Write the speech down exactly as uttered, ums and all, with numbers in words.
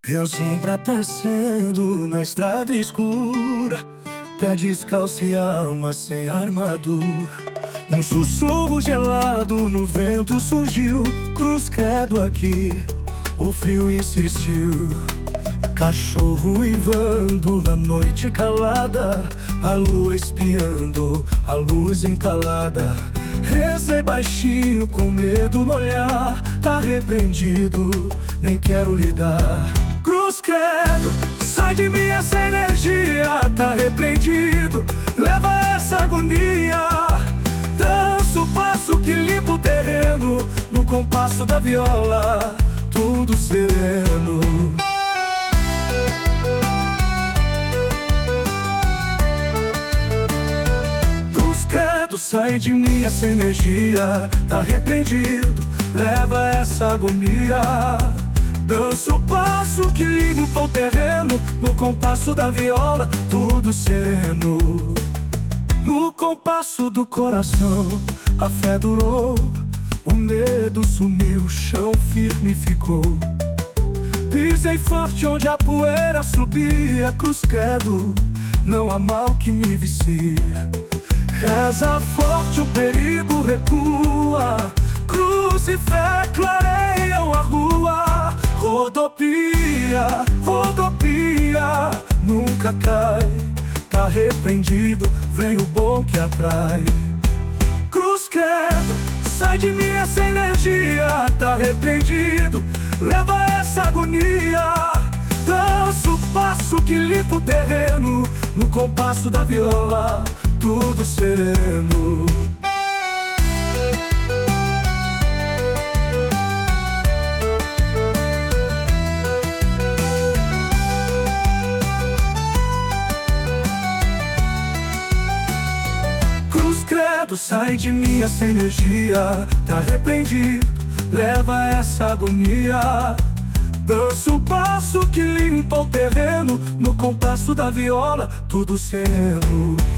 Eu sempre aparecendo na estrada escura, pé descalço e alma sem armadura. Um sussurro gelado no vento surgiu, cruz credo aqui, o frio insistiu. Cachorro uivando na noite calada, a lua espiando, a luz encalada. Rezei baixinho com medo no olhar, tá repreendido, nem quero lidar. Cruz credo, sai de mim essa energia, tá repreendido, leva essa agonia. Dança o passo que limpa o terreno, no compasso da viola, tudo sereno. Cruz credo, sai de mim essa energia, tá repreendido, leva essa agonia. Dança o passo que limpa o terreno, no compasso da viola, tudo sereno. No compasso do coração, a fé durou, o medo sumiu, o chão firme ficou. Pisei forte onde a poeira subia, cruz credo, não há mal que me vicie. Reza forte, o perigo recua, cruz e fé clareiam a rua. Rodopia, rodopia, nunca cai, tá repreendido, vem o bom que atrai. Cruz credo, sai de mim essa energia, tá repreendido, leva essa agonia. Dança o passo que limpa o terreno, no compasso da viola, tudo sereno. Sai de mim essa energia, tá repreendido, leva essa agonia. Dança o passo que limpa o terreno, no compasso da viola, tudo sereno.